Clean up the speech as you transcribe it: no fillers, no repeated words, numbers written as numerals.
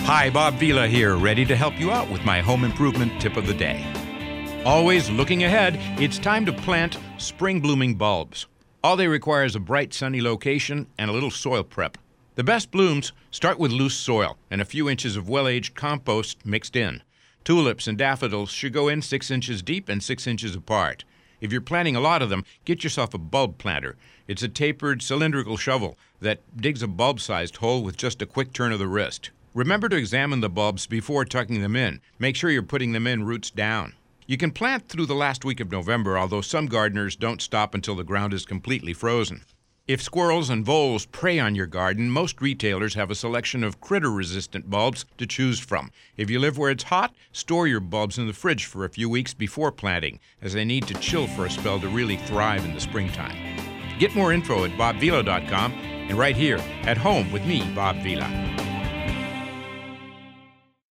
Hi, Bob Vila here, ready to help you out with my home improvement tip of the day. Always looking ahead, it's time to plant spring blooming bulbs. All they require is a bright, sunny location and a little soil prep. The best blooms start with loose soil and a few inches of well-aged compost mixed in. Tulips and daffodils should go in 6 inches deep and 6 inches apart. If you're planting a lot of them, get yourself a bulb planter. It's a tapered cylindrical shovel that digs a bulb-sized hole with just a quick turn of the wrist. Remember to examine the bulbs before tucking them in. Make sure you're putting them in roots down. You can plant through the last week of November, although some gardeners don't stop until the ground is completely frozen. If squirrels and voles prey on your garden, most retailers have a selection of critter-resistant bulbs to choose from. If you live where it's hot, store your bulbs in the fridge for a few weeks before planting, as they need to chill for a spell to really thrive in the springtime. Get more info at bobvila.com and right here at home with me, Bob Vila.